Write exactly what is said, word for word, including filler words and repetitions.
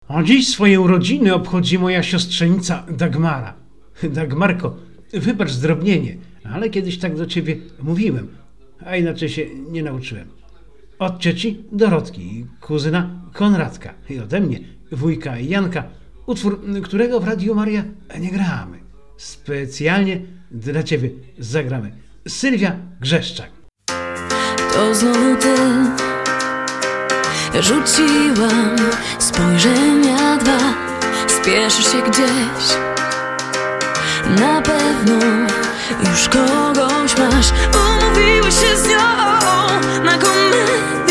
A dziś swoje urodziny obchodzi moja siostrzenica Dagmara. Dagmarko, wybacz zdrobnienie, ale kiedyś tak do ciebie mówiłem, a inaczej się nie nauczyłem. Od cioci Dorotki, kuzyna Konradka i ode mnie, wujka Janka, utwór, którego w Radiu Maria nie gramy. Specjalnie dla ciebie zagramy. Sylwia Grzeszczak. To znowu ty. Rzuciłam spojrzenia dwa. Spieszysz się gdzieś. Na pewno już kogoś masz. Umówiłeś się z nią na komendę.